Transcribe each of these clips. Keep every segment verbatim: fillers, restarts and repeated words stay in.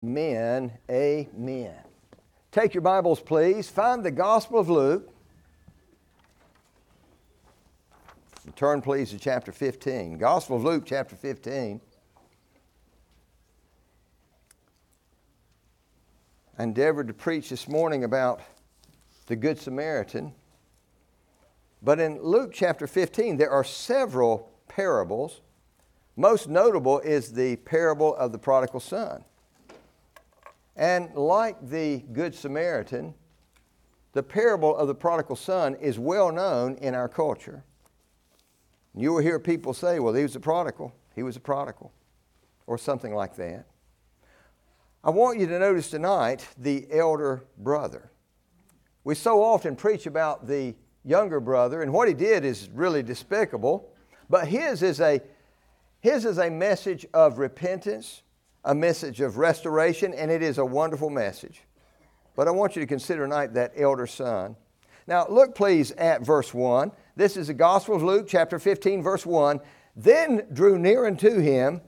Amen. Amen. Take your Bibles, please. Find the Gospel of Luke. Turn, please, to chapter fifteen. Gospel of Luke, chapter fifteen. I endeavored to preach this morning about the Good Samaritan. But in Luke chapter fifteen, there are several parables. Most notable is the parable of the prodigal son. And like the Good Samaritan, the parable of the prodigal son is well known in our culture. You will hear people say, well, he was a prodigal, he was a prodigal, or something like that. I want you to notice tonight the elder brother. We so often preach about the younger brother, and what he did is really despicable, but his is a, his is a message of repentance, a message of restoration, and it is a wonderful message. But I want you to consider tonight that elder son. Now look please at verse one. This is the Gospel of Luke, chapter fifteen, verse one. Then drew near unto him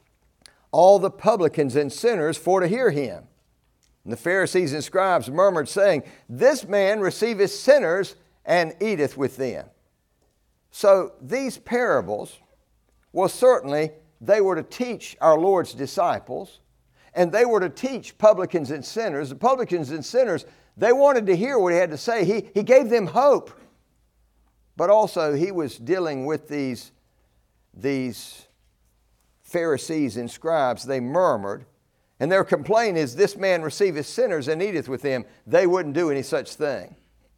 all the publicans and sinners for to hear him. And the Pharisees and scribes murmured, saying, This man receiveth sinners and eateth with them. So these parables, well, certainly they were to teach our Lord's disciples, and they were to teach publicans and sinners. The publicans and sinners, they wanted to hear what he had to say. He, he gave them hope. But also he was dealing with these, these Pharisees and scribes. They murmured, and their complaint is, This man receiveth sinners and eateth with them. They wouldn't do any such thing.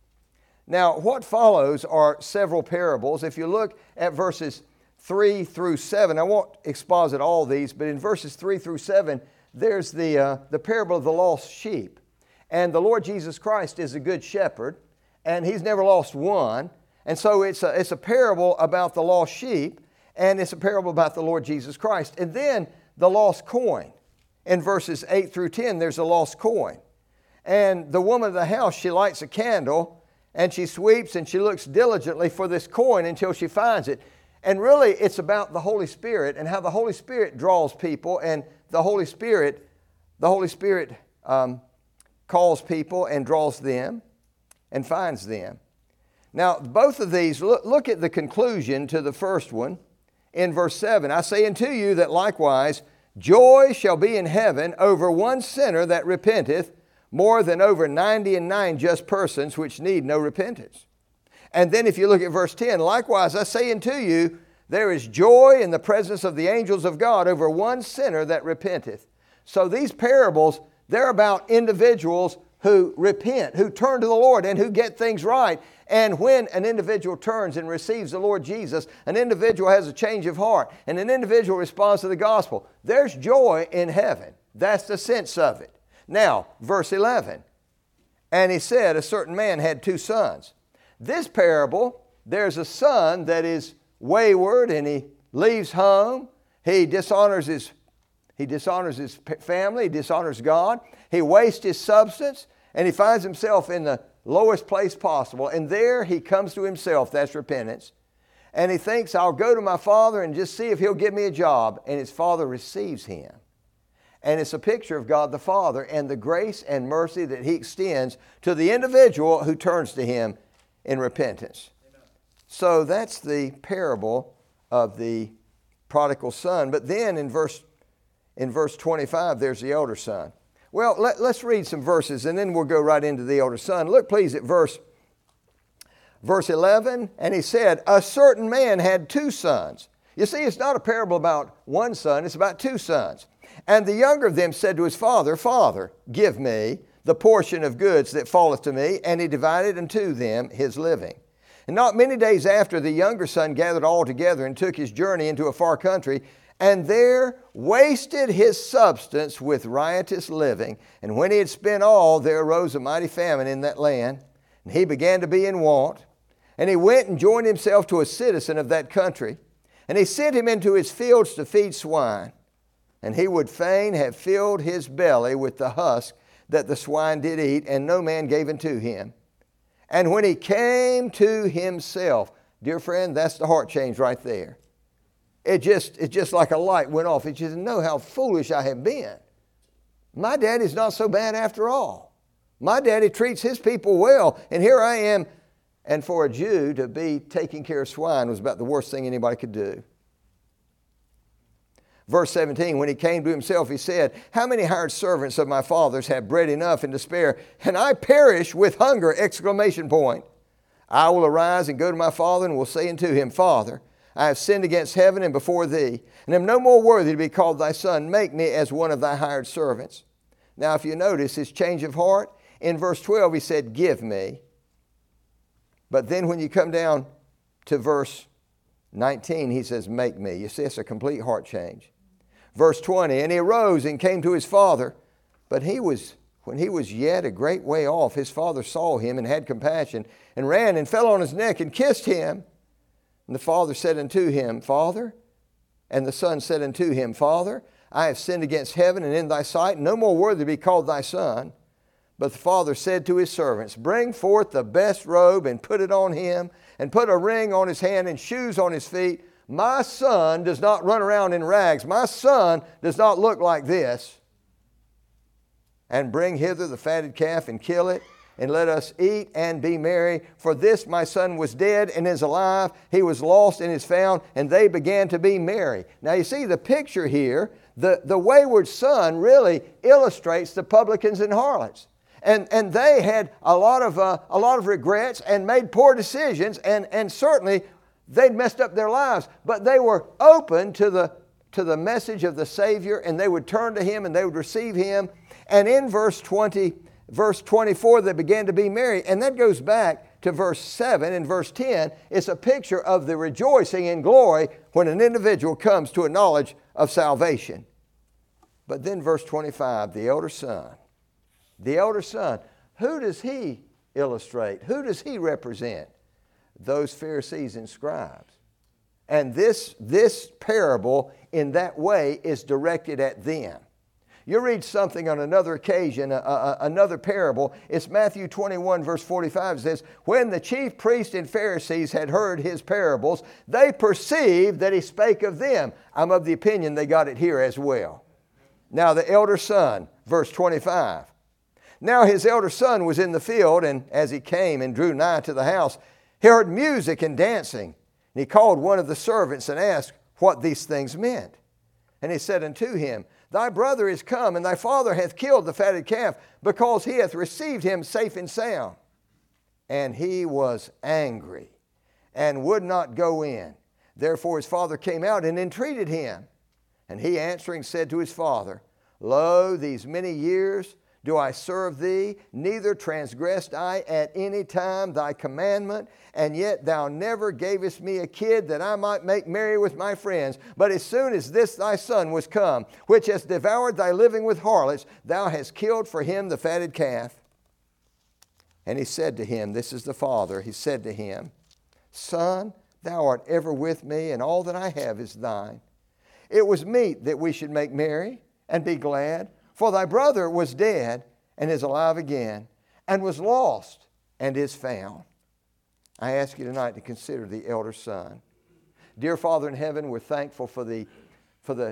Now, what follows are several parables. If you look at verses three through seven, I won't exposit all these, but in verses three through seven, there's the, uh, the parable of the lost sheep. And the Lord Jesus Christ is a good shepherd, and He's never lost one. And so it's a, it's a parable about the lost sheep, and it's a parable about the Lord Jesus Christ. And then the lost coin. In verses eight through ten, there's a lost coin. And the woman of the house, she lights a candle, and she sweeps and she looks diligently for this coin until she finds it. And really, it's about the Holy Spirit and how the Holy Spirit draws people, and the Holy Spirit, the Holy Spirit um, calls people and draws them and finds them. Now, both of these, look, look at the conclusion to the first one in verse seven. I say unto you that likewise joy shall be in heaven over one sinner that repenteth, more than over ninety and nine just persons which need no repentance. And then if you look at verse ten, likewise I say unto you, there is joy in the presence of the angels of God over one sinner that repenteth. So these parables, they're about individuals who repent, who turn to the Lord and who get things right. And when an individual turns and receives the Lord Jesus, an individual has a change of heart, and an individual responds to the gospel, there's joy in heaven. That's the sense of it. Now, verse eleven, and he said, a certain man had two sons. This parable, there's a son that is wayward and he leaves home. He dishonors his, he dishonors his family, he dishonors God. He wastes his substance, and he finds himself in the lowest place possible. And there he comes to himself. That's repentance. And he thinks, I'll go to my father and just see if he'll give me a job. And his father receives him. And it's a picture of God the Father and the grace and mercy that He extends to the individual who turns to Him in repentance. Amen. So that's the parable of the prodigal son. But then in verse, in verse twenty-five, there's the elder son. Well, let, let's read some verses and then we'll go right into the elder son. Look please at verse, verse eleven. And he said, a certain man had two sons. You see, it's not a parable about one son, it's about two sons. And the younger of them said to his father, Father, give me the portion of goods that falleth to me. And he divided unto them his living. And not many days after, the younger son gathered all together and took his journey into a far country, and there wasted his substance with riotous living. And when he had spent all, there arose a mighty famine in that land, and he began to be in want. And he went and joined himself to a citizen of that country, and he sent him into his fields to feed swine. And he would fain have filled his belly with the husk that the swine did eat, and no man gave unto him. And when he came to himself, dear friend, that's the heart change right there. It just, it's just like a light went off. It just, know how foolish I have been. my daddy's not so bad after all. My daddy treats his people well, and here I am. And for a Jew to be taking care of swine was about the worst thing anybody could do. Verse seventeen, when he came to himself, he said, how many hired servants of my father's have bread enough and to spare, and I perish with hunger, exclamation point. I will arise and go to my father and will say unto him, Father, I have sinned against heaven and before thee, and am no more worthy to be called thy son. Make me as one of thy hired servants. Now, if you notice his change of heart, in verse twelve he said, give me. But then when you come down to verse nineteen, he says, make me. You see, it's a complete heart change. Verse twenty, and he arose and came to his father, but he was, when he was yet a great way off, his father saw him and had compassion, and ran and fell on his neck and kissed him. And the father said unto him, Father, and the son said unto him, Father, I have sinned against heaven and in thy sight, no more worthy to be called thy son. But the father said to his servants, bring forth the best robe and put it on him, and put a ring on his hand and shoes on his feet. My son does not run around in rags. My son does not look like this. And bring hither the fatted calf and kill it, and let us eat and be merry. For this my son was dead and is alive. He was lost and is found. And they began to be merry. Now you see the picture here. The, the wayward son really illustrates the publicans and harlots. And, and they had a lot of, uh, a lot of regrets and made poor decisions. And, and certainly they'd messed up their lives. But they were open to the, to the message of the Savior. And they would turn to Him and they would receive Him. And in verse twenty, verse twenty-four, they began to be merry. And that goes back to verse seven and verse ten. It's a picture of the rejoicing in glory when an individual comes to a knowledge of salvation. But then verse twenty-five, the elder son. The elder son, who does he illustrate? Who does he represent? Those Pharisees and scribes. And this, this parable in that way is directed at them. You read something on another occasion, a, a, another parable. It's Matthew twenty-one, verse forty-five. It says, when the chief priests and Pharisees had heard his parables, they perceived that he spake of them. I'm of the opinion they got it here as well. Now the elder son, verse twenty-five. Now his elder son was in the field, and as he came and drew nigh to the house, he heard music and dancing. And he called one of the servants and asked what these things meant. And he said unto him, thy brother is come, and thy father hath killed the fatted calf, because he hath received him safe and sound. And he was angry, and would not go in. Therefore his father came out and entreated him. And he answering said to his father, lo, these many years do I serve thee, neither transgressed I at any time thy commandment, and yet thou never gavest me a kid that I might make merry with my friends. But as soon as this thy son was come, which has devoured thy living with harlots, thou hast killed for him the fatted calf. And he said to him, this is the father, he said to him, son, thou art ever with me, and all that I have is thine. It was meet that we should make merry and be glad. For thy brother was dead and is alive again, and was lost and is found. I ask you tonight to consider the elder son. Dear Father in heaven, we're thankful for the, for the,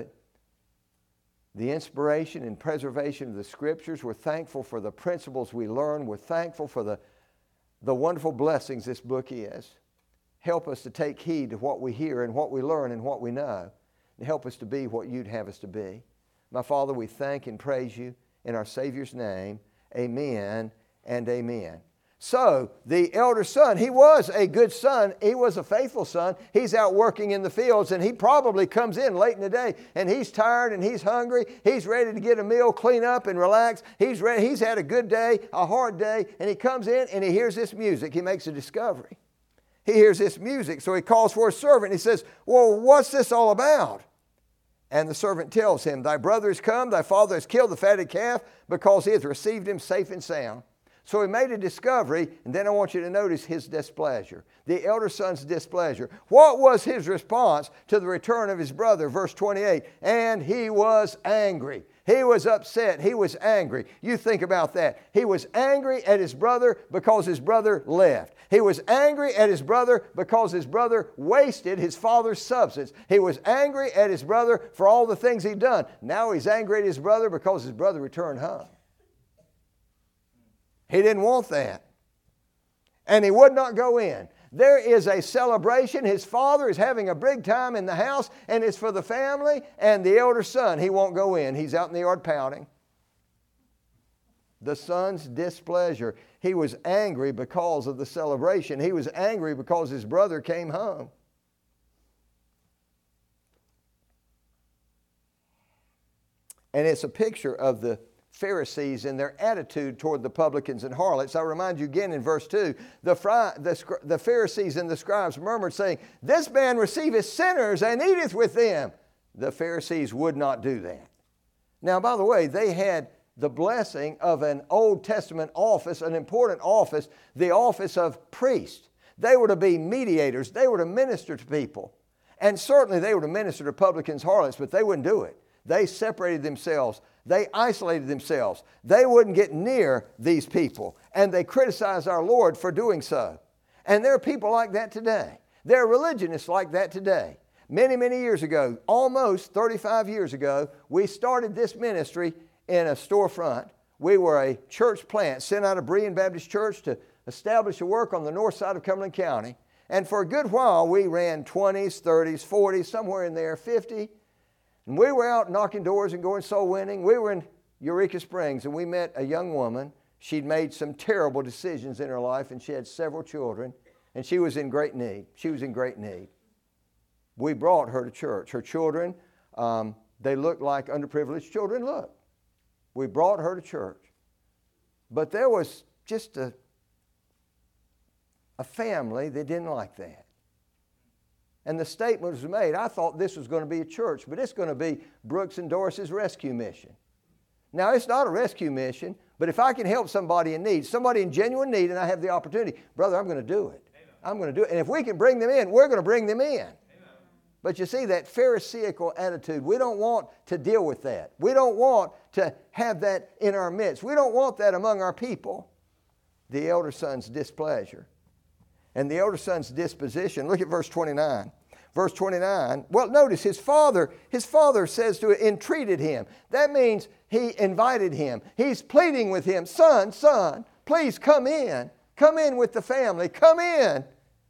the inspiration and preservation of the Scriptures. We're thankful for the principles we learn. We're thankful for the, the wonderful blessings this book is. Help us to take heed to what we hear and what we learn and what we know, and help us to be what you'd have us to be. My Father, we thank and praise you in our Savior's name. Amen and amen. So, the elder son, he was a good son. He was a faithful son. He's out working in the fields, and he probably comes in late in the day, and he's tired and he's hungry. He's ready to get a meal, clean up and relax. He's ready. He's had a good day, a hard day, and he comes in and he hears this music. He makes a discovery. He hears this music, so he calls for a servant. He says, well, what's this all about? And the servant tells him, thy brother is come, thy father has killed the fatted calf, because he hath received him safe and sound. So he made a discovery, and then I want you to notice his displeasure. The elder son's displeasure. What was his response to the return of his brother? Verse twenty-eight, and he was angry. He was upset. He was angry. You think about that. He was angry at his brother because his brother left. He was angry at his brother because his brother wasted his father's substance. He was angry at his brother for all the things he'd done. Now he's angry at his brother because his brother returned home. He didn't want that. And he would not go in. There is a celebration. His father is having a big time in the house, and it's for the family and the elder son. He won't go in. He's out in the yard pouting. The son's displeasure. He was angry because of the celebration. He was angry because his brother came home. And it's a picture of the Pharisees and their attitude toward the publicans and harlots. I remind you again in verse two, the, fri- the, the Pharisees and the scribes murmured, saying, "This man receiveth sinners and eateth with them." The Pharisees would not do that. Now, by the way, they had the blessing of an Old Testament office, an important office, the office of priest. They were to be mediators. They were to minister to people. And certainly they were to minister to publicans, harlots, but they wouldn't do it. They separated themselves. They isolated themselves. They wouldn't get near these people. And they criticized our Lord for doing so. And there are people like that today. There are religionists like that today. Many, many years ago, almost thirty-five years ago, we started this ministry in a storefront. We were a church plant sent out of Berean Baptist Church to establish a work on the north side of Cumberland County. And for a good while, we ran twenties, thirties, forties, somewhere in there, fifty. And we were out knocking doors and going soul winning. We were in Eureka Springs, and we met a young woman. She'd made some terrible decisions in her life, and she had several children, and she was in great need. She was in great need. We brought her to church. Her children, um, they looked like underprivileged children look. We brought her to church. But there was just a, a family that didn't like that. And the statement was made, I thought this was going to be a church, but it's going to be Brooks and Doris's rescue mission. Now, it's not a rescue mission, but if I can help somebody in need, somebody in genuine need, and I have the opportunity, brother, I'm going to do it. Amen. I'm going to do it. And if we can bring them in, we're going to bring them in. Amen. But you see, that Pharisaical attitude, we don't want to deal with that. We don't want to have that in our midst. We don't want that among our people. The elder son's displeasure. And the elder son's disposition. Look at verse twenty-nine. Verse twenty-nine, well, notice his father, his father says to it, entreated him. That means he invited him. He's pleading with him, son, son, please come in. Come in with the family. Come in.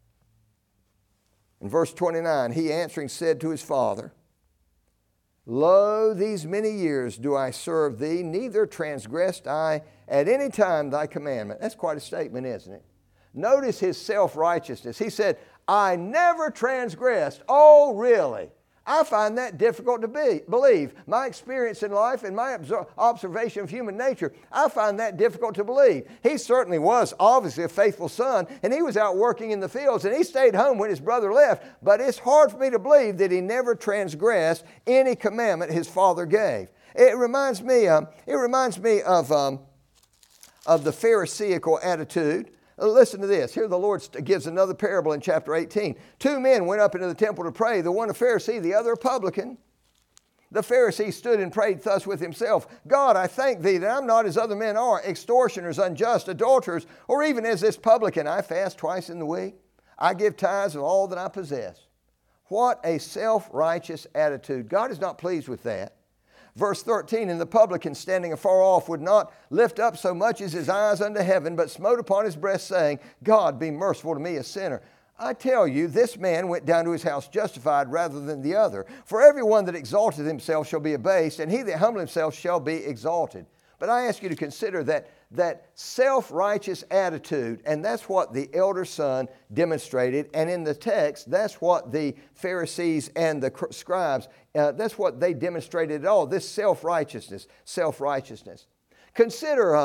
In verse twenty-nine, he answering said to his father, Lo, these many years do I serve thee, neither transgressed I at any time thy commandment. That's quite a statement, isn't it? Notice his self-righteousness. He said, I never transgressed. Oh, really? I find that difficult to be, believe. My experience in life and my observ- observation of human nature, I find that difficult to believe. He certainly was obviously a faithful son, and he was out working in the fields, and he stayed home when his brother left. But it's hard for me to believe that he never transgressed any commandment his father gave. It reminds me, um, it reminds me of, um, of the Pharisaical attitude. Listen to this. Here the Lord gives another parable in chapter eighteen. Two men went up into the temple to pray, the one a Pharisee, the other a publican. The Pharisee stood and prayed thus with himself, God, I thank thee that I'm not as other men are, extortioners, unjust, adulterers, or even as this publican. I fast twice in the week. I give tithes of all that I possess. What a self-righteous attitude. God is not pleased with that. Verse thirteen, and the publican standing afar off would not lift up so much as his eyes unto heaven, but smote upon his breast, saying, God, be merciful to me, a sinner. I tell you, this man went down to his house justified rather than the other. For everyone that exalteth himself shall be abased, and he that humbleth himself shall be exalted. But I ask you to consider that, that self-righteous attitude, and that's what the elder son demonstrated. And in the text, that's what the Pharisees and the scribes, uh, that's what they demonstrated at all, this self-righteousness, self-righteousness. Consider, um,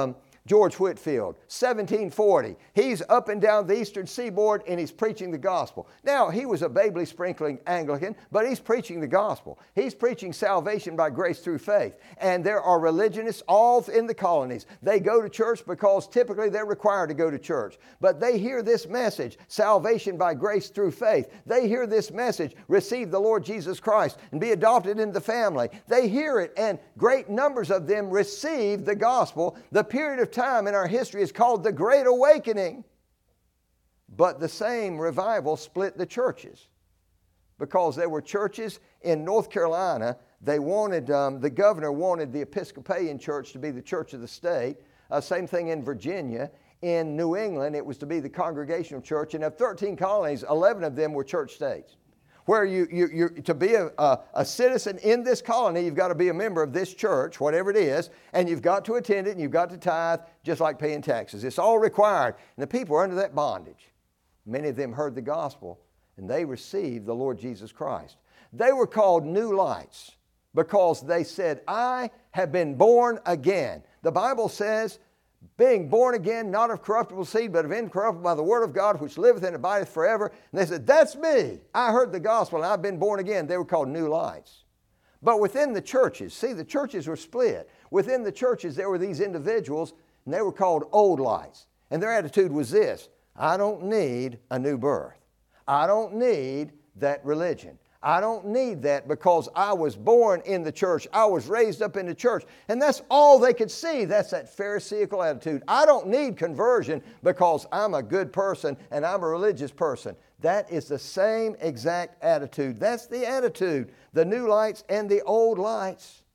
George Whitefield, seventeen forty. He's up and down the eastern seaboard and he's preaching the gospel. Now, he was a babely sprinkling Anglican, but he's preaching the gospel. He's preaching salvation by grace through faith. And there are religionists all in the colonies. They go to church because typically they're required to go to church. But they hear this message, salvation by grace through faith. They hear this message, receive the Lord Jesus Christ and be adopted into the family. They hear it, and great numbers of them receive the gospel. The period of time in our history is called the Great Awakening. But the same revival split the churches, because there were churches in North Carolina. They wanted, um, the governor wanted the Episcopalian church to be the church of the state. Uh, same thing in Virginia. In New England, it was to be the Congregational church. And of thirteen colonies, eleven of them were church states, where you, you, you to be a, a, a citizen in this colony, you've got to be a member of this church, whatever it is, and you've got to attend it, and you've got to tithe, just like paying taxes. It's all required. And the people are under that bondage. Many of them heard the gospel, and they received the Lord Jesus Christ. They were called New Lights because they said, I have been born again. The Bible says, being born again, not of corruptible seed, but of incorruptible by the word of God, which liveth and abideth forever. And they said, that's me. I heard the gospel and I've been born again. They were called New Lights. But within the churches, see, the churches were split. Within the churches, there were these individuals, and they were called Old Lights. And their attitude was this: I don't need a new birth. I don't need that religion. I don't need that because I was born in the church. I was raised up in the church. And that's all they could see. That's that Pharisaical attitude. I don't need conversion because I'm a good person and I'm a religious person. That is the same exact attitude. That's the attitude. The New Lights and the Old Lights.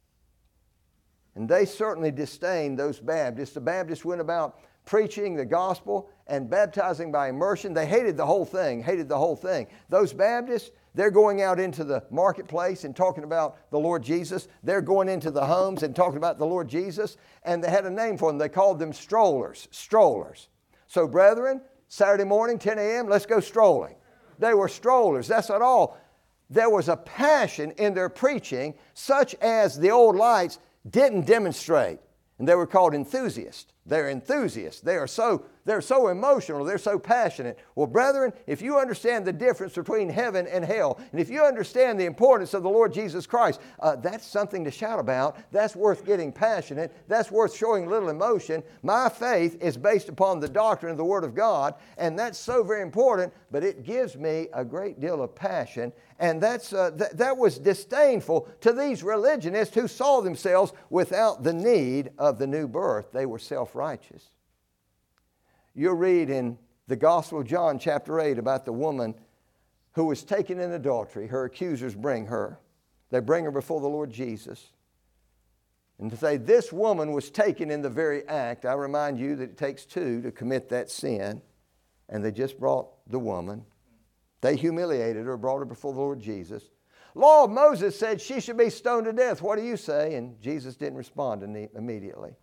And they certainly disdained those Baptists. The Baptists went about preaching the gospel and baptizing by immersion. They hated the whole thing, hated the whole thing. Those Baptists, they're going out into the marketplace and talking about the Lord Jesus. They're going into the homes and talking about the Lord Jesus. And they had a name for them. They called them strollers, strollers. So brethren, Saturday morning, ten a.m., let's go strolling. They were strollers. That's not all. There was a passion in their preaching such as the Old Lights didn't demonstrate. And they were called enthusiasts. They're enthusiasts. They are so, they're so emotional. They're so passionate. Well, brethren, if you understand the difference between heaven and hell, and if you understand the importance of the Lord Jesus Christ, uh, that's something to shout about. That's worth getting passionate. That's worth showing little emotion. My faith is based upon the doctrine of the Word of God, and that's so very important, but it gives me a great deal of passion. And that's, uh, th- that was disdainful to these religionists who saw themselves without the need of the new birth. They were self-righteous. You'll read in the Gospel of John chapter eight about the woman who was taken in adultery. Her accusers bring her. They bring her before the Lord Jesus. And to say this woman was taken in the very act, I remind you that it takes two to commit that sin. And they just brought the woman. They humiliated her, brought her before the Lord Jesus. Law of Moses said she should be stoned to death. What do you say? And Jesus didn't respond immediately.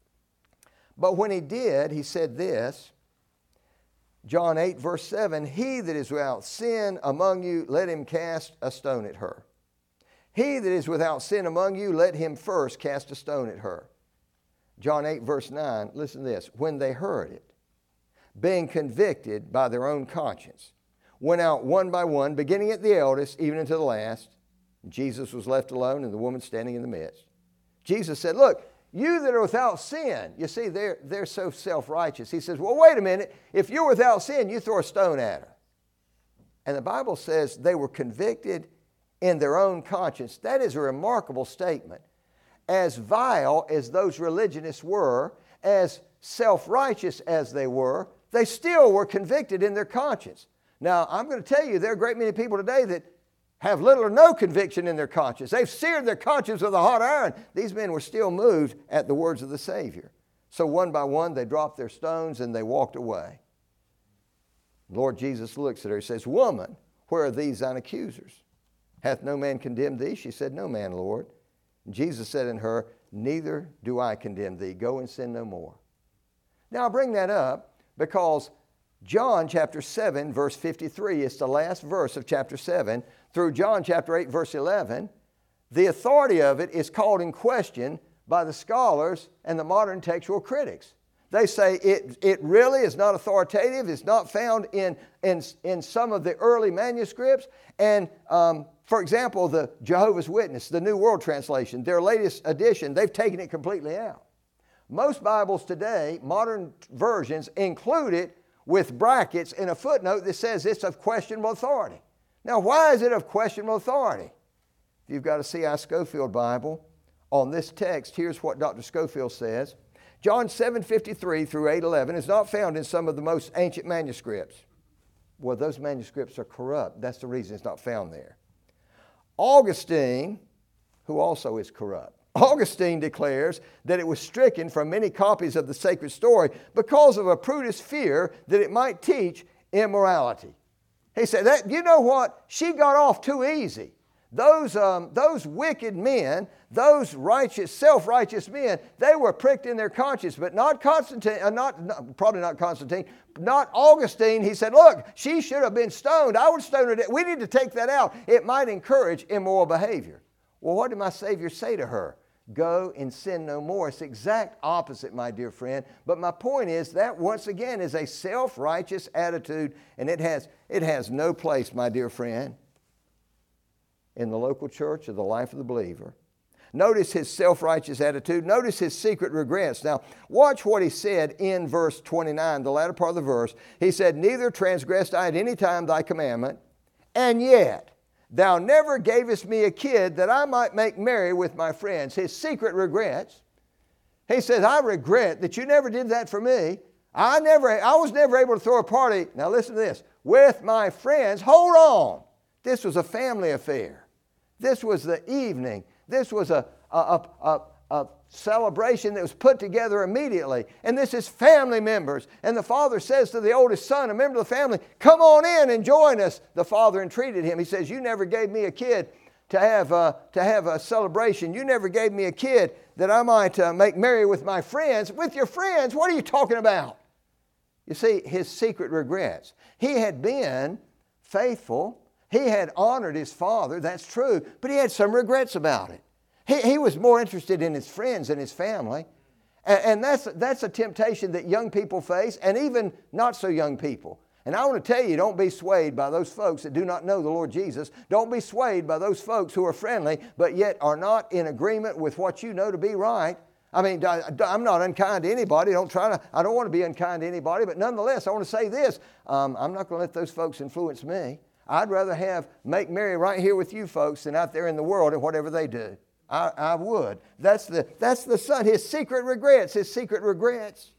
But when he did, he said this, John eight verse seven, he that is without sin among you, let him cast a stone at her. He that is without sin among you, let him first cast a stone at her. John eight verse nine, listen to this. When they heard it, being convicted by their own conscience, went out one by one, beginning at the eldest, even unto the last. Jesus was left alone and the woman standing in the midst. Jesus said, look, you that are without sin, you see, they're, they're so self-righteous. He says, well, wait a minute. If you're without sin, you throw a stone at her. And the Bible says they were convicted in their own conscience. That is a remarkable statement. As vile as those religionists were, as self-righteous as they were, they still were convicted in their conscience. Now, I'm going to tell you, there are a great many people today that have little or no conviction in their conscience. They've seared their conscience with a hot iron. These men were still moved at the words of the Savior. So one by one, they dropped their stones and they walked away. Lord Jesus looks at her and says, woman, where are these thine accusers? Hath no man condemned thee? She said, no man, Lord. And Jesus said unto her, neither do I condemn thee. Go and sin no more. Now, I bring that up because John chapter seven, verse fifty-three, is the last verse of chapter seven. Through John chapter eight, verse eleven, the authority of it is called in question by the scholars and the modern textual critics. They say it, it really is not authoritative. It's not found in, in, in some of the early manuscripts. And um, for example, the Jehovah's Witness, the New World Translation, their latest edition, they've taken it completely out. Most Bibles today, modern versions, include it with brackets in a footnote that says it's of questionable authority. Now, why is it of questionable authority? If you've got a C I Scofield Bible, on this text, here's what Doctor Scofield says. John seven fifty-three through eight eleven is not found in some of the most ancient manuscripts. Well, those manuscripts are corrupt. That's the reason it's not found there. Augustine, who also is corrupt, Augustine declares that it was stricken from many copies of the sacred story because of a prudish fear that it might teach immorality. He said, that, you know what? She got off too easy. Those, um, those wicked men, those righteous, self-righteous men, they were pricked in their conscience, but not Constantine, uh, not, not probably not Constantine, not Augustine. He said, look, she should have been stoned. I would stone her. We need to take that out. It might encourage immoral behavior. Well, what did my Savior say to her? Go and sin no more. It's the exact opposite, my dear friend. But my point is that once again is a self-righteous attitude, and it has, it has no place, my dear friend, in the local church or the life of the believer. Notice his self-righteous attitude. Notice his secret regrets. Now, watch what he said in verse twenty-nine, the latter part of the verse. He said, neither transgressed I at any time thy commandment, and yet thou never gavest me a kid that I might make merry with my friends. His secret regrets. He says, I regret that you never did that for me. I never, I was never able to throw a party. Now listen to this. With my friends. Hold on. This was a family affair. This was the evening. This was a, a, a, a, a celebration that was put together immediately. And this is family members. And the father says to the oldest son, a member of the family, come on in and join us. The father entreated him. He says, you never gave me a kid to have a, to have a celebration. You never gave me a kid that I might uh, make merry with my friends. With your friends? What are you talking about? You see, his secret regrets. He had been faithful. He had honored his father, that's true, but he had some regrets about it. He, he was more interested in his friends than his family. And, and that's, that's a temptation that young people face, and even not so young people. And I want to tell you, don't be swayed by those folks that do not know the Lord Jesus. Don't be swayed by those folks who are friendly, but yet are not in agreement with what you know to be right. I mean, I'm not unkind to anybody. Don't try to, I don't want to be unkind to anybody, but nonetheless, I want to say this. Um, I'm not going to let those folks influence me. I'd rather have make merry right here with you folks than out there in the world and whatever they do. I, I would. That's the, that's the son. His secret regrets. His secret regrets.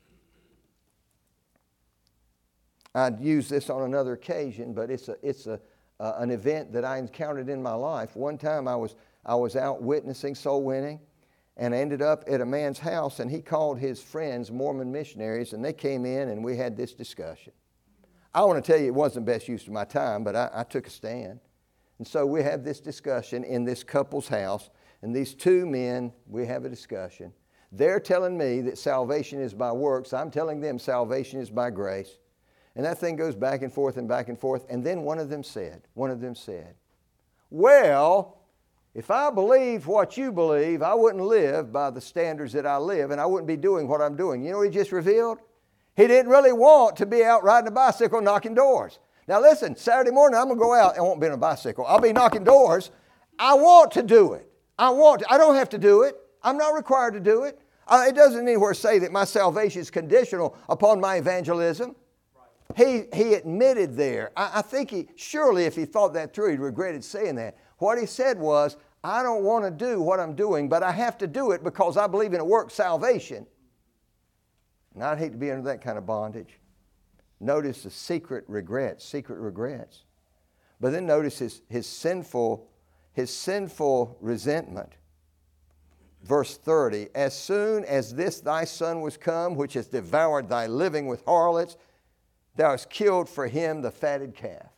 I'd use this on another occasion, but it's a it's a uh, an event that I encountered in my life. One time I was I was out witnessing soul winning, and I ended up at a man's house, and he called his friends Mormon missionaries, and they came in and we had this discussion. I want to tell you it wasn't the best use of my time, but I, I took a stand. And so we have this discussion in this couple's house, and these two men, we have a discussion. They're telling me that salvation is by works. I'm telling them salvation is by grace. And that thing goes back and forth and back and forth. And then one of them said, one of them said, well, if I believed what you believe, I wouldn't live by the standards that I live, and I wouldn't be doing what I'm doing. You know what he just revealed? He didn't really want to be out riding a bicycle knocking doors. Now listen, Saturday morning I'm going to go out. I won't be on a bicycle. I'll be knocking doors. I want to do it. I want to. I don't have to do it. I'm not required to do it. Uh, it doesn't anywhere say that my salvation is conditional upon my evangelism. He, he admitted there. I, I think he, surely if he thought that through, he regretted saying that. What he said was, I don't want to do what I'm doing, but I have to do it because I believe in a work salvation. And I'd hate to be under that kind of bondage. Notice the secret regrets, secret regrets. But then notice his, his sinful, his sinful resentment. Verse thirty, as soon as this thy son was come, which has devoured thy living with harlots, thou hast killed for him the fatted calf.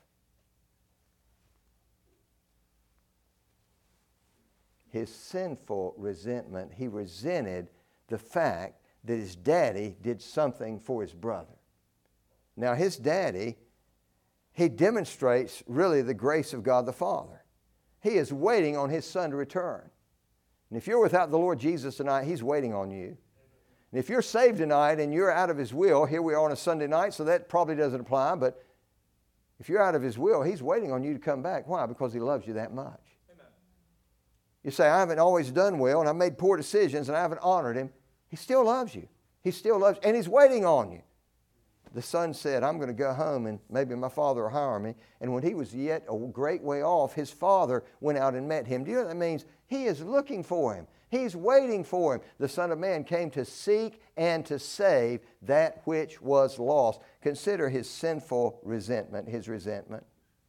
His sinful resentment, he resented the fact that his daddy did something for his brother. Now his daddy, he demonstrates really the grace of God the Father. He is waiting on his son to return. And if you're without the Lord Jesus tonight, He's waiting on you. And if you're saved tonight and you're out of His will, here we are on a Sunday night, so that probably doesn't apply, but if you're out of His will, He's waiting on you to come back. Why? Because He loves you that much. Amen. You say, I haven't always done well, and I've made poor decisions, and I haven't honored Him. He still loves you. He still loves you, and He's waiting on you. The son said, I'm going to go home, and maybe my father will hire me. And when he was yet a great way off, his father went out and met him. Do you know what that means? He is looking for him. He's waiting for him. The Son of Man came to seek and to save that which was lost. Consider his sinful resentment, his resentment.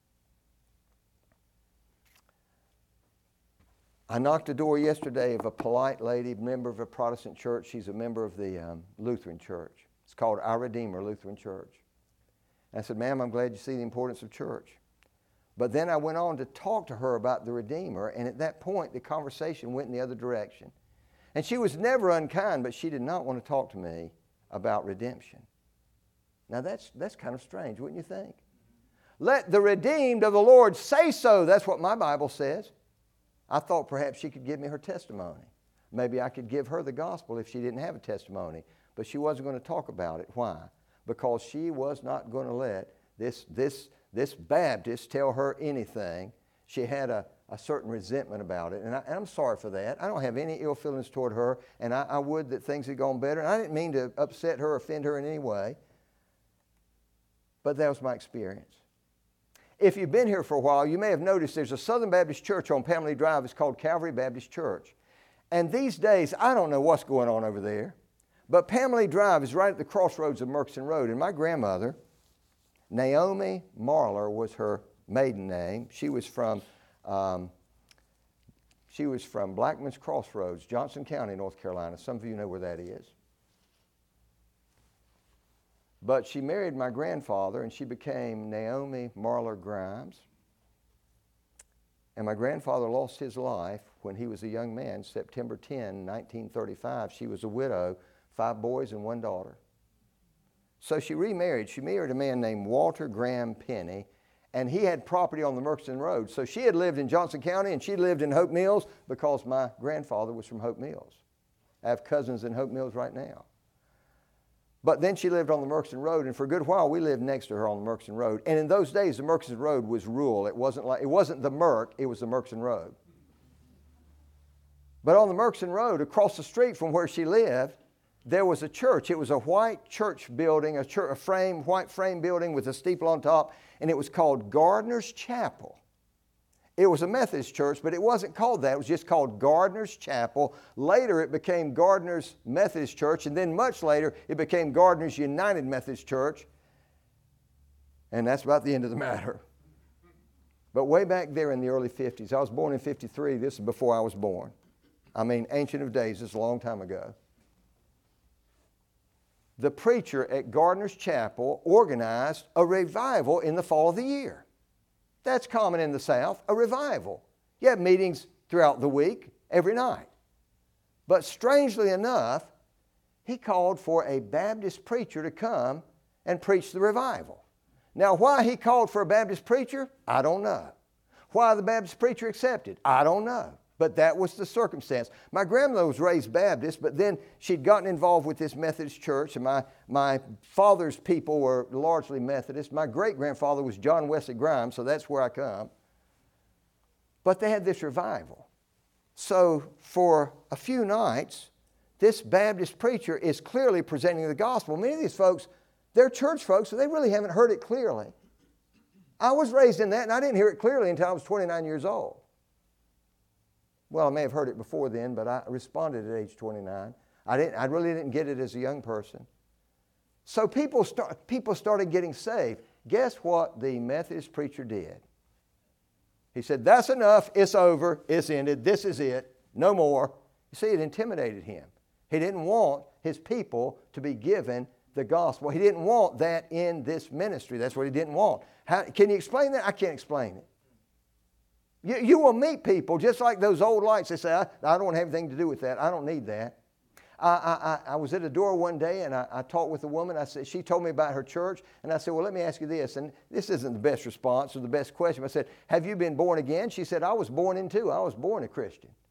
I knocked the door yesterday of a polite lady, member of a Protestant church. She's a member of the um, Lutheran church. It's called Our Redeemer Lutheran Church. And I said, ma'am, I'm glad you see the importance of church. But then I went on to talk to her about the Redeemer, and at that point, the conversation went in the other direction. And she was never unkind, but she did not want to talk to me about redemption. Now, that's, that's kind of strange, wouldn't you think? Let the redeemed of the Lord say so. That's what my Bible says. I thought perhaps she could give me her testimony. Maybe I could give her the gospel if she didn't have a testimony. But she wasn't going to talk about it. Why? Because she was not going to let this, this, this Baptist tell her anything. She had a, a certain resentment about it. And, I, and I'm sorry for that. I don't have any ill feelings toward her. And I, I would that things had gone better. And I didn't mean to upset her or offend her in any way. But that was my experience. If you've been here for a while, you may have noticed there's a Southern Baptist church on Pamela Drive. It's called Calvary Baptist Church. And these days, I don't know what's going on over there. But Pamela Drive is right at the crossroads of Murchison Road. And my grandmother, Naomi Marler was her maiden name. She was from, um, she was from Blackman's Crossroads, Johnson County, North Carolina. Some of you know where that is. But she married my grandfather, and she became Naomi Marler Grimes. And my grandfather lost his life when he was a young man, September tenth, nineteen thirty-five. She was a widow, five boys and one daughter. So she remarried. She married a man named Walter Graham Penny, and he had property on the Murchison Road. So she had lived in Johnson County, and she lived in Hope Mills because my grandfather was from Hope Mills. I have cousins in Hope Mills right now. But then she lived on the Murchison Road, and for a good while we lived next to her on the Murchison Road. And in those days, the Murchison Road was rural. It wasn't like it wasn't the Merck, it was the Murchison Road. But on the Murchison Road, across the street from where she lived, there was a church. It was a white church building, a, church, a frame, white frame building with a steeple on top, and it was called Gardner's Chapel. It was a Methodist church, but it wasn't called that. It was just called Gardner's Chapel. Later, it became Gardner's Methodist Church, and then much later, it became Gardner's United Methodist Church. And that's about the end of the matter. But way back there in the early fifties, I was born in fifty-three. This is before I was born. I mean, ancient of days. This is a long time ago. The preacher at Gardner's Chapel organized a revival in the fall of the year. That's common in the South, a revival. You have meetings throughout the week, every night. But strangely enough, he called for a Baptist preacher to come and preach the revival. Now, why he called for a Baptist preacher, I don't know. Why the Baptist preacher accepted, I don't know. But that was the circumstance. My grandmother was raised Baptist, but then she'd gotten involved with this Methodist church, and my, my father's people were largely Methodist. My great-grandfather was John Wesley Grimes, so that's where I come. But they had this revival. So for a few nights, this Baptist preacher is clearly presenting the gospel. Many of these folks, they're church folks, so they really haven't heard it clearly. I was raised in that, and I didn't hear it clearly until I was twenty-nine years old. Well, I may have heard it before then, but I responded at age twenty-nine. I didn't. I really didn't get it as a young person. So people start. People started getting saved. Guess what the Methodist preacher did? He said, "That's enough. It's over. It's ended. This is it. No more." You see, it intimidated him. He didn't want his people to be given the gospel. He didn't want that in this ministry. That's what he didn't want. How, can you explain that? I can't explain it. You, you will meet people just like those old lights. They say, I, I don't want to have anything to do with that. I don't need that. I, I, I was at a door one day, and I, I talked with a woman. I said, she told me about her church, and I said, well, let me ask you this. And this isn't the best response or the best question. I said, have you been born again? She said, I was born into. I was born a Christian.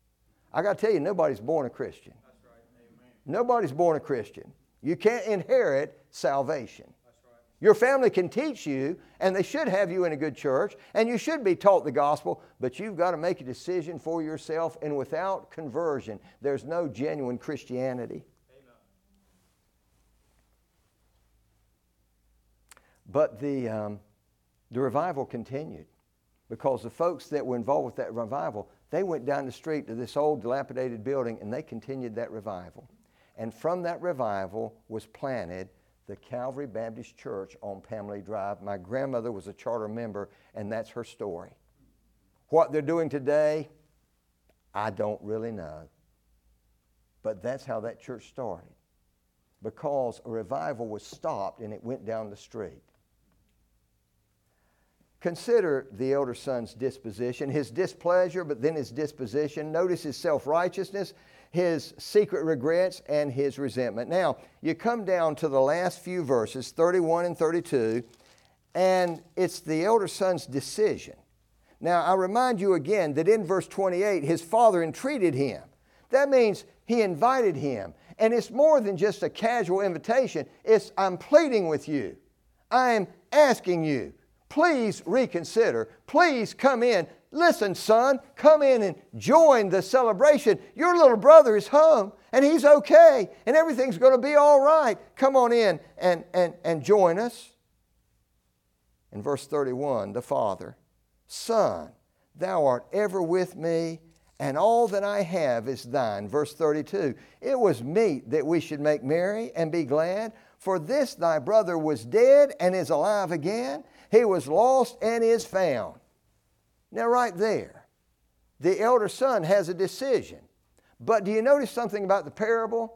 I got to tell you, nobody's born a Christian. That's right. Amen. Nobody's born a Christian. You can't inherit salvation. That's right. Your family can teach you, and they should have you in a good church, and you should be taught the gospel, but you've got to make a decision for yourself, and without conversion, there's no genuine Christianity. Amen. But the, um, the revival continued, because the folks that were involved with that revival, they went down the street to this old dilapidated building, and they continued that revival. And from that revival was planted the Calvary Baptist Church on Pamela Drive. My grandmother was a charter member, and that's her story. What they're doing today, I don't really know. But that's how that church started, because a revival was stopped and it went down the street. Consider the elder son's disposition, his displeasure, but then his disposition. Notice his self-righteousness, his secret regrets, and his resentment. Now, you come down to the last few verses, thirty-one and thirty-two, and it's the elder son's decision. Now, I remind you again that in verse twenty-eight, his father entreated him. That means he invited him. And it's more than just a casual invitation. It's, I'm pleading with you. I'm asking you. Please reconsider. Please come in. Listen, son, come in and join the celebration. Your little brother is home, and he's okay, and everything's going to be all right. Come on in and, and, and join us. In verse thirty-one, the father, Son, thou art ever with me, and all that I have is thine. Verse thirty-two, it was meet that we should make merry and be glad, for this thy brother was dead and is alive again. He was lost and is found. Now right there, the elder son has a decision. But do you notice something about the parable?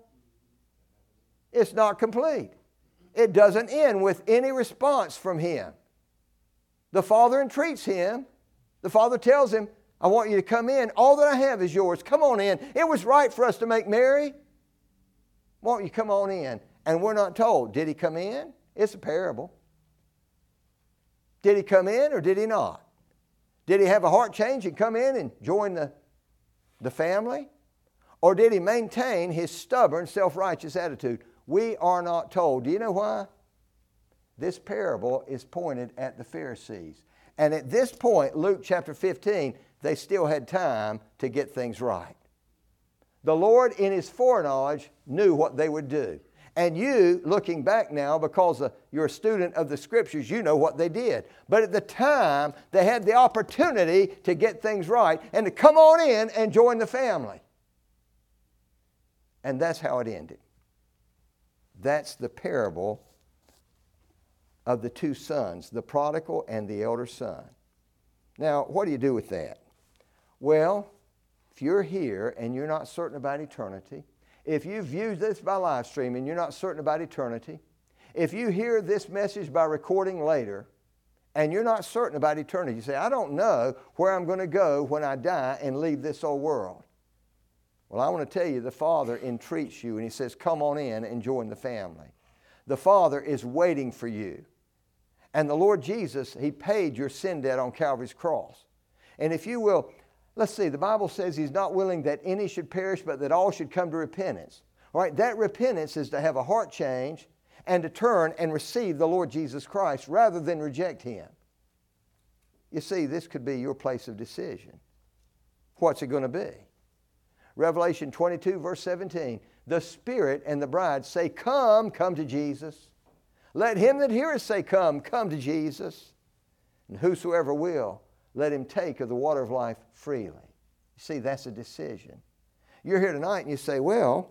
It's not complete. It doesn't end with any response from him. The father entreats him. The father tells him, I want you to come in. All that I have is yours. Come on in. It was right for us to make merry. Won't you come on in? And we're not told, did he come in? It's a parable. Did he come in or did he not? Did he have a heart change and come in and join the, the family? Or did he maintain his stubborn, self-righteous attitude? We are not told. Do you know why? This parable is pointed at the Pharisees. And at this point, Luke chapter fifteen, they still had time to get things right. The Lord, in His foreknowledge, knew what they would do. And you, looking back now, because uh, you're a student of the Scriptures, you know what they did. But at the time, they had the opportunity to get things right and to come on in and join the family. And that's how it ended. That's the parable of the two sons, the prodigal and the elder son. Now, what do you do with that? Well, if you're here and you're not certain about eternity, if you view this by live stream and you're not certain about eternity, if you hear this message by recording later and you're not certain about eternity, you say, I don't know where I'm going to go when I die and leave this old world. Well, I want to tell you, the Father entreats you and He says, come on in and join the family. The Father is waiting for you. And the Lord Jesus, He paid your sin debt on Calvary's cross. And if you will, let's see, the Bible says He's not willing that any should perish, but that all should come to repentance. All right, that repentance is to have a heart change and to turn and receive the Lord Jesus Christ rather than reject Him. You see, this could be your place of decision. What's it going to be? Revelation twenty-two, verse seventeen, the Spirit and the bride say, come, come to Jesus. Let him that heareth say, come, come to Jesus. And whosoever will, let him take of the water of life freely. You see, that's a decision. You're here tonight and you say, well,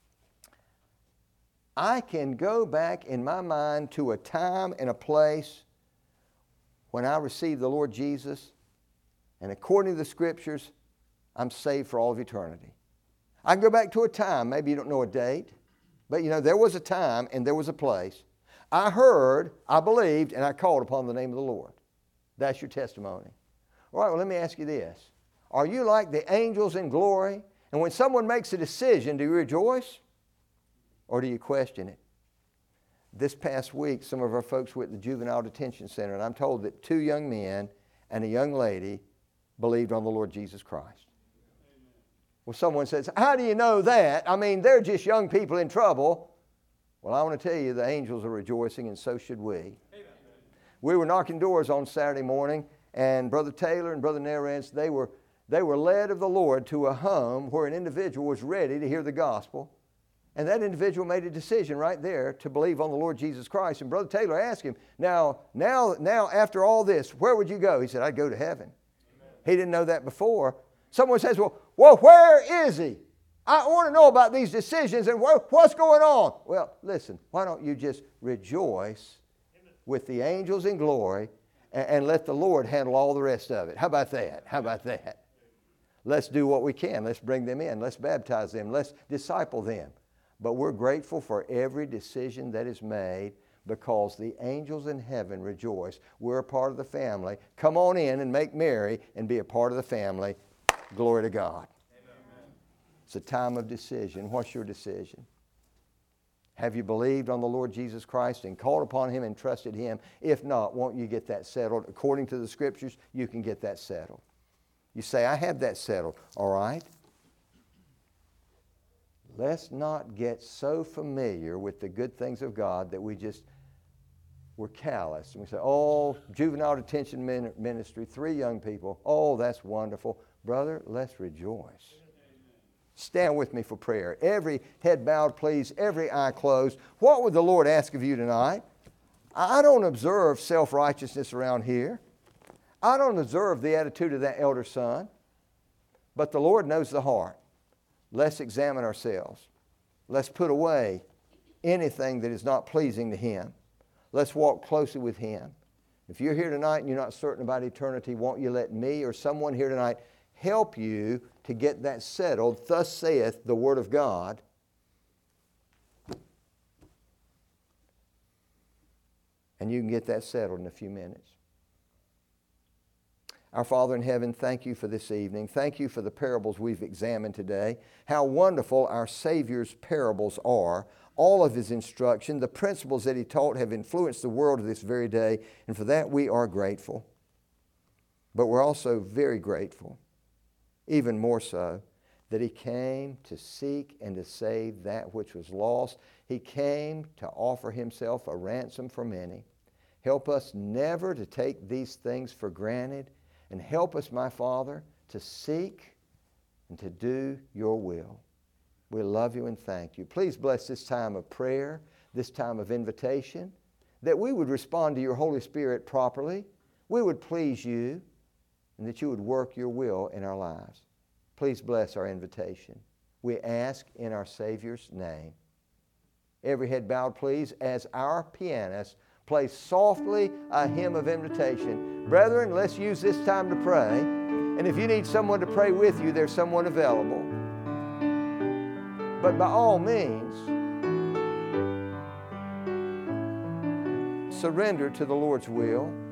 I can go back in my mind to a time and a place when I received the Lord Jesus, and according to the Scriptures, I'm saved for all of eternity. I can go back to a time, maybe you don't know a date, but you know, there was a time and there was a place. I heard, I believed, and I called upon the name of the Lord. That's your testimony. All right, well, let me ask you this. Are you like the angels in glory? And when someone makes a decision, do you rejoice? Or do you question it? This past week, some of our folks were at the Juvenile Detention Center, and I'm told that two young men and a young lady believed on the Lord Jesus Christ. Well, someone says, how do you know that? I mean, they're just young people in trouble. Well, I want to tell you, the angels are rejoicing, and so should we. Amen. We were knocking doors on Saturday morning, and Brother Taylor and Brother Narrance, they were, they were led of the Lord to a home where an individual was ready to hear the gospel. And that individual made a decision right there to believe on the Lord Jesus Christ. And Brother Taylor asked him, now, now, now after all this, where would you go? He said, I'd go to heaven. Amen. He didn't know that before. Someone says, well, well, where is he? I want to know about these decisions and wh- what's going on. Well, listen, why don't you just rejoice with the angels in glory and, and let the Lord handle all the rest of it? How about that? How about that? Let's do what we can. Let's bring them in. Let's baptize them. Let's disciple them. But we're grateful for every decision that is made because the angels in heaven rejoice. We're a part of the family. Come on in and make merry and be a part of the family. Glory to God. Amen. It's a time of decision. What's your decision? Have you believed on the Lord Jesus Christ and called upon Him and trusted Him? If not, won't you get that settled? According to the Scriptures, you can get that settled. You say, I have that settled. All right. Let's not get so familiar with the good things of God that we just, we're callous. And we say, oh, juvenile detention ministry, three young people. Oh, that's wonderful. Brother, let's rejoice. Stand with me for prayer. Every head bowed, please. Every eye closed. What would the Lord ask of you tonight? I don't observe self-righteousness around here. I don't observe the attitude of that elder son. But the Lord knows the heart. Let's examine ourselves. Let's put away anything that is not pleasing to Him. Let's walk closely with Him. If you're here tonight and you're not certain about eternity, won't you let me or someone here tonight help you to get that settled? Thus saith the Word of God. And you can get that settled in a few minutes. Our Father in heaven, thank you for this evening. Thank you for the parables we've examined today. How wonderful our Savior's parables are. All of His instruction, the principles that He taught have influenced the world to this very day, and for that we are grateful. But we're also very grateful, even more so, that He came to seek and to save that which was lost. He came to offer Himself a ransom for many. Help us never to take these things for granted. And help us, my Father, to seek and to do your will. We love you and thank you. Please bless this time of prayer, this time of invitation, that we would respond to your Holy Spirit properly, we would please you, and that you would work your will in our lives. Please bless our invitation. We ask in our Savior's name. Every head bowed, please, as our pianist play softly a hymn of invitation. Brethren, let's use this time to pray. And if you need someone to pray with you, there's someone available. But by all means, surrender to the Lord's will.